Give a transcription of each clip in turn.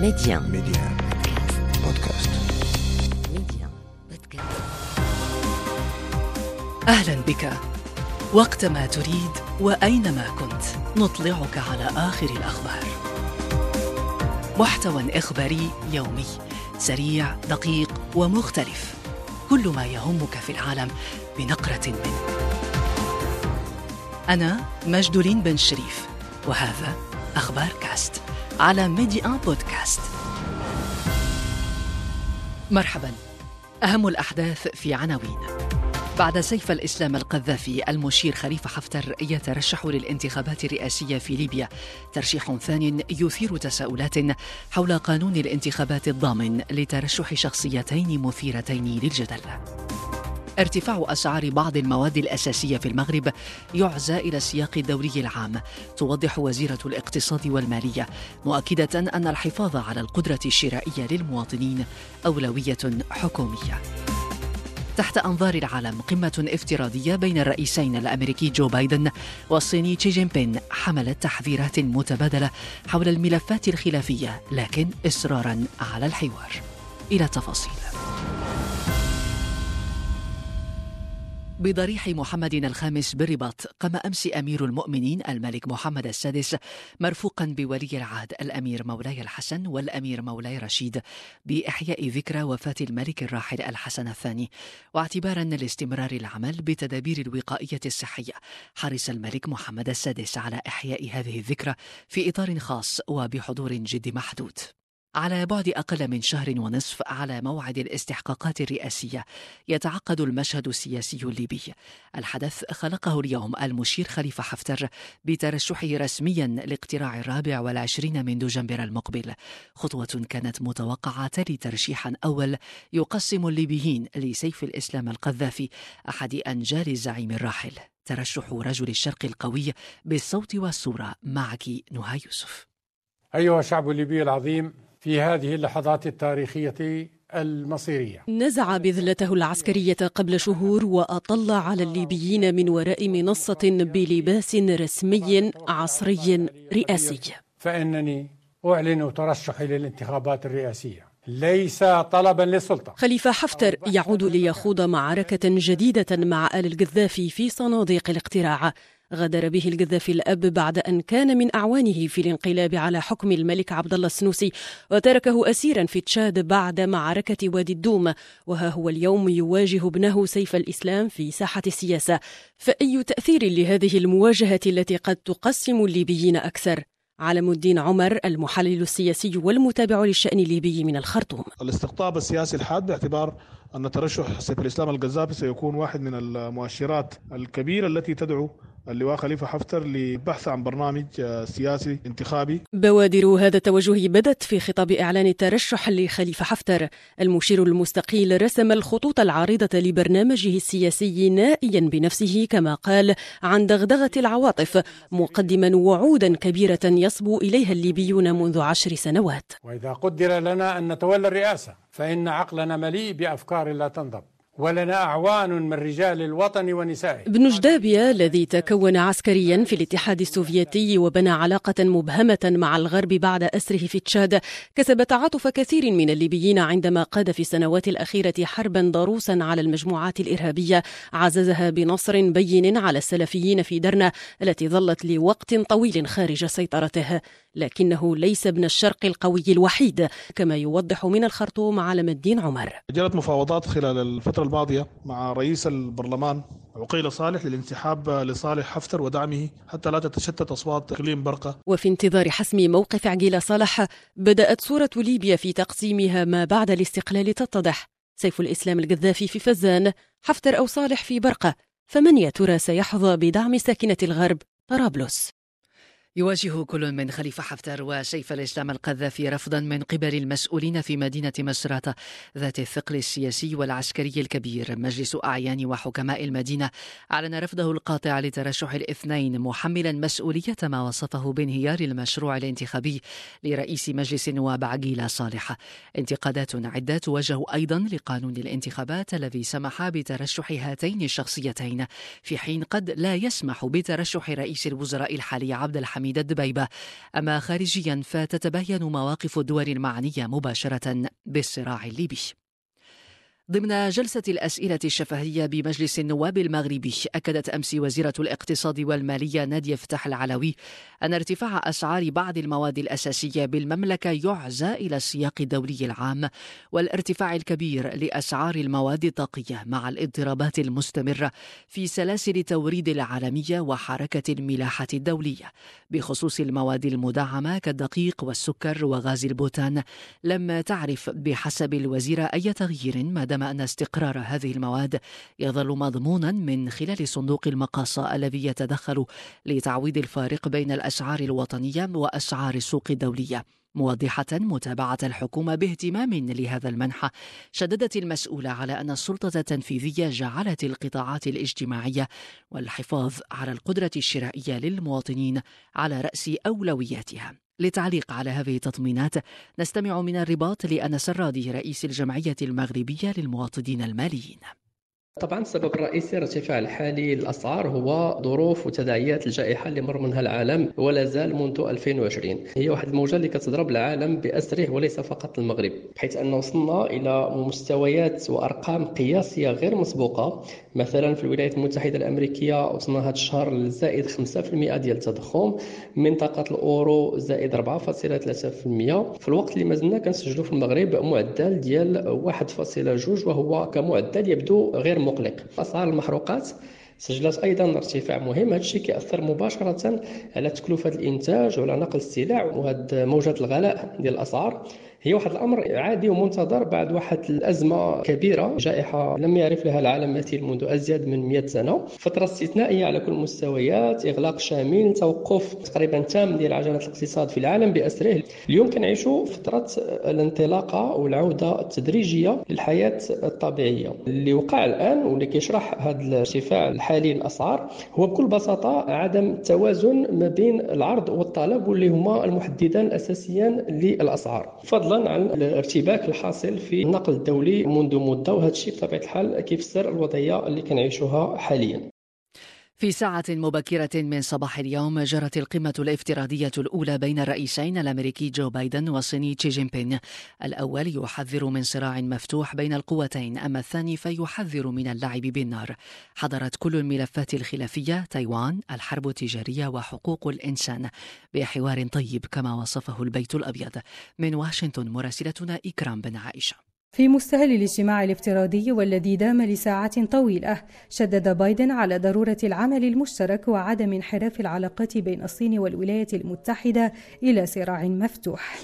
Média. بودكاست. Média. Podcast. أهلا بك. وقتما تريد وأينما كنت نطلعك على آخر الأخبار. محتوى إخباري يومي سريع دقيق ومختلف، كل ما يهمك في العالم بنقرة منه. أنا مجدولين بن شريف، وهذا أخبار كاست على ميديا بودكاست. مرحبا. أهم الأحداث في عناوين. بعد سيف الإسلام القذافي، المشير خليفة حفتر يترشح للانتخابات الرئاسية في ليبيا، ترشيح ثان يثير تساؤلات حول قانون الانتخابات الضامن لترشح شخصيتين مثيرتين للجدل. ارتفاع أسعار بعض المواد الأساسية في المغرب يعزى إلى السياق الدولي العام. توضح وزيرة الاقتصاد والمالية مؤكدة أن الحفاظ على القدرة الشرائية للمواطنين أولوية حكومية. تحت أنظار العالم، قمة افتراضية بين الرئيسين الأمريكي جو بايدن والصيني شي جين بين حملت تحذيرات متبادلة حول الملفات الخلافية، لكن إصرارا على الحوار. إلى التفاصيل. بضريح محمد الخامس بالرباط، قام أمس أمير المؤمنين الملك محمد السادس مرفوقا بولي العهد الأمير مولاي الحسن والأمير مولاي رشيد بإحياء ذكرى وفاة الملك الراحل الحسن الثاني، واعتبارا لاستمرار العمل بتدابير الوقائية الصحية، حرص الملك محمد السادس على إحياء هذه الذكرى في إطار خاص وبحضور جد محدود. على بعد أقل من شهر ونصف على موعد الاستحقاقات الرئاسية، يتعقد المشهد السياسي الليبي. الحدث خلقه اليوم المشير خليفة حفتر بترشحه رسميا لاقتراع 24 من دجنبر المقبل، خطوة كانت متوقعة لترشيحا أول يقسم الليبيين لسيف الإسلام القذافي، أحد أنجال الزعيم الراحل. ترشح رجل الشرق القوي بالصوت والصورة. معك نهى يوسف. أيها الشعب الليبي العظيم، في هذه اللحظات التاريخية المصيرية نزع بذلته العسكرية قبل شهور وأطل على الليبيين من وراء منصة بلباس رسمي عصري رئاسي. فإنني أعلن ترشحي للانتخابات الرئاسية ليس طلبا للسلطة. خليفة حفتر يعود ليخوض معركة جديدة مع آل القذافي في صناديق الاقتراع. غادر به القذافي الأب بعد أن كان من أعوانه في الانقلاب على حكم الملك عبد الله السنوسي، وتركه أسيرا في تشاد بعد معركة وادي الدوم، وها هو اليوم يواجه ابنه سيف الإسلام في ساحة السياسة. فأي تأثير لهذه المواجهة التي قد تقسم الليبيين أكثر؟ علم الدين عمر، المحلل السياسي والمتابع للشأن الليبي من الخرطوم. الاستقطاب السياسي الحاد باعتبار أن ترشح سيف الإسلام القذافي سيكون واحد من المؤشرات الكبيرة التي تدعو اللواء خليفة حفتر للبحث عن برنامج سياسي انتخابي. بوادر هذا التوجه بدت في خطاب إعلان الترشح لخليفة حفتر. المشير المستقيل رسم الخطوط العريضة لبرنامجه السياسي نائيا بنفسه، كما قال، عن دغدغة العواطف، مقدما وعودا كبيرة يصبو إليها الليبيون منذ 10 سنوات. وإذا قدر لنا أن نتولى الرئاسة فإن عقلنا مليء بأفكار لا تنضب، ولنا أعوان من رجال الوطن ونسائه. ابن جدابيا الذي تكون عسكريا في الاتحاد السوفيتي وبنى علاقة مبهمة مع الغرب بعد أسره في تشاد، كسب تعاطف كثير من الليبيين عندما قاد في السنوات الأخيرة حربا ضروسا على المجموعات الإرهابية، عززها بنصر بين على السلفيين في درنا التي ظلت لوقت طويل خارج سيطرته. لكنه ليس ابن الشرق القوي الوحيد، كما يوضح من الخرطوم علم الدين عمر. جرت مفاوضات خلال الفترة الماضية مع رئيس البرلمان عقيل صالح للانسحاب لصالح حفتر ودعمه حتى لا تتشتت أصوات إقليم برقة. وفي انتظار حسم موقف عقيل صالح، بدأت صورة ليبيا في تقسيمها ما بعد الاستقلال تتضح. سيف الإسلام القذافي في فزان، حفتر أو صالح في برقة، فمن يا ترى سيحظى بدعم ساكنة الغرب طرابلس؟ يواجه كل من خليفة حفتر وسيف الإسلام القذافي رفضا من قبل المسؤولين في مدينة مصراتة ذات الثقل السياسي والعسكري الكبير. مجلس أعيان وحكماء المدينة أعلن رفضه القاطع لترشح الاثنين، محملا مسؤولية ما وصفه بانهيار المشروع الانتخابي لرئيس مجلس النواب عقيل صالح. انتقادات عدة توجه أيضا لقانون الانتخابات الذي سمح بترشح هاتين الشخصيتين، في حين قد لا يسمح بترشح رئيس الوزراء الحالي عبد الحميد حميد الدبيبة. أما خارجيا فتتبين مواقف الدول المعنية مباشرة بالصراع الليبي. ضمن جلسة الأسئلة الشفهية بمجلس النواب المغربي، أكدت أمس وزيرة الاقتصاد والمالية نادية فتح العلوي أن ارتفاع أسعار بعض المواد الأساسية بالمملكة يعزى إلى السياق الدولي العام والارتفاع الكبير لأسعار المواد الطاقية مع الاضطرابات المستمرة في سلاسل التوريد العالمية وحركة الملاحة الدولية. بخصوص المواد المدعمة كالدقيق والسكر وغاز البوتان، لم تعرف بحسب الوزيرة أي تغيير ما أن استقرار هذه المواد يظل مضمونا من خلال صندوق المقاصة الذي يتدخل لتعويض الفارق بين الأسعار الوطنية وأسعار السوق الدولية. موضحة متابعة الحكومة باهتمام لهذا المنحى، شددت المسؤولة على أن السلطة التنفيذية جعلت القطاعات الاجتماعية والحفاظ على القدرة الشرائية للمواطنين على رأس أولوياتها. للتعليق على هذه التطمينات نستمع من الرباط لأنس الرادي رئيس الجمعية المغربية للمواطنين الماليين. طبعا السبب الرئيسي ارتفاع الحالي الأسعار هو ظروف وتداعيات الجائحة اللي مر منها العالم ولا زال منذ 2020. هي واحد الموجة اللي كتضرب العالم بأسره وليس فقط المغرب، بحيث أنه وصلنا إلى مستويات وأرقام قياسية غير مسبوقة. مثلا في الولايات المتحدة الأمريكية وصلنا هذا الشهر لزائد 5% ديال التضخم، منطقة الأورو زائد 4.3%، في الوقت اللي مازلنا كنسجلوا في المغرب معدل ديال 1.2، وهو كمعدل يبدو غير مقلق. أسعار المحروقات سجلت أيضا ارتفاع مهم، هذا الشيء كيأثر مباشرة على تكلفة الإنتاج وعلى نقل السلع، وهذه موجة الغلاء ديال الأسعار هي واحد الأمر عادي ومنتظر بعد واحد الأزمة كبيرة، جائحة لم يعرف لها العالم مثيل منذ أزيد من 100 سنة، فترة استثنائية على كل المستويات، إغلاق شامل، توقف تقريبا تام ديال عجلة الاقتصاد في العالم بأسره. اليوم كنعيشوا فترة الانطلاقة والعودة التدريجية للحياة الطبيعية. اللي وقع الآن واللي كيشرح هذا الارتفاع الحالي للأسعار هو بكل بساطة عدم التوازن ما بين العرض والطلب، واللي هما المحددان الأساسيان للأسعار، فضلا عن الارتباك الحاصل في النقل الدولي منذ مدة، وهذا الشيء بطبيعة الحال كيفسر الوضعية اللي كنعيشوها حاليا. في ساعة مبكرة من صباح اليوم جرت القمة الافتراضية الأولى بين الرئيسين الأمريكي جو بايدن والصيني شي جين بينغ. الأول يحذر من صراع مفتوح بين القوتين، أما الثاني فيحذر من اللعب بالنار. حضرت كل الملفات الخلافية، تايوان، الحرب التجارية وحقوق الإنسان، بحوار طيب كما وصفه البيت الأبيض. من واشنطن مراسلتنا إكرام بن عائشة. في مستهل الاجتماع الافتراضي والذي دام لساعات طويلة، شدد بايدن على ضرورة العمل المشترك وعدم انحراف العلاقات بين الصين والولايات المتحدة إلى صراع مفتوح.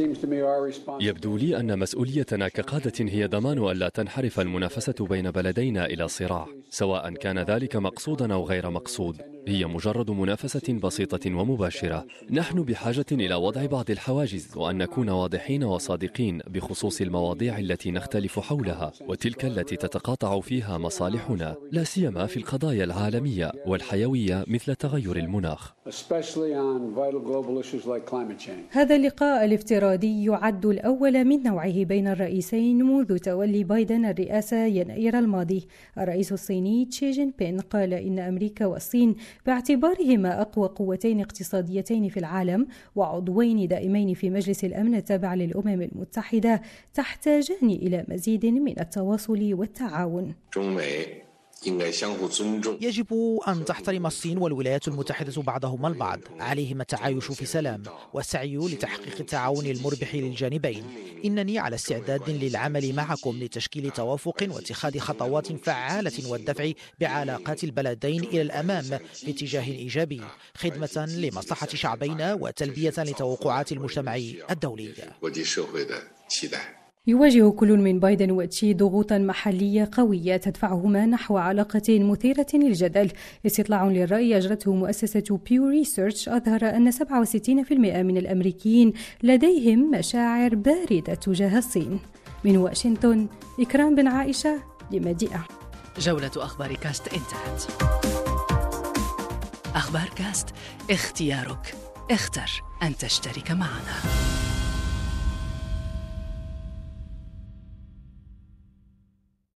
يبدو لي أن مسؤوليتنا كقادة هي ضمان ألا تنحرف المنافسة بين بلدينا إلى صراع، سواء كان ذلك مقصودا أو غير مقصود. هي مجرد منافسة بسيطة ومباشرة. نحن بحاجة إلى وضع بعض الحواجز وأن نكون واضحين وصادقين بخصوص المواضيع التي نختلف حولها وتلك التي تتقاطع فيها مصالحنا، لا سيما في القضايا العالمية والحيوية مثل تغير المناخ. هذا اللقاء الافتراضي يعد الأول من نوعه بين الرئيسين منذ تولي بايدن الرئاسة يناير الماضي. الرئيس الصيني شي جين بينغ قال إن أمريكا والصين باعتبارهما أقوى قوتين اقتصاديتين في العالم وعضوين دائمين في مجلس الأمن التابع للأمم المتحدة تحتاجان إلى مزيد من التواصل والتعاون. يجب أن تحترم الصين والولايات المتحدة بعضهما البعض، عليهما التعايش في سلام والسعي لتحقيق التعاون المربح للجانبين. إنني على استعداد للعمل معكم لتشكيل توافق واتخاذ خطوات فعالة والدفع بعلاقات البلدين إلى الأمام في اتجاه إيجابي، خدمة لمصلحة شعبينا وتلبية لتوقعات المجتمع الدولي. يواجه كل من بايدن وتشي ضغوطا محلية قوية تدفعهما نحو علاقة مثيرة للجدل. استطلاع للرأي أجرته مؤسسة بيو ريسيرش أظهر أن 67% من الأمريكيين لديهم مشاعر باردة تجاه الصين. من واشنطن إكرام بن عائشة لمدينة. جولة أخبار كاست انتهت. أخبار كاست، اختيارك، اختر أن تشترك معنا.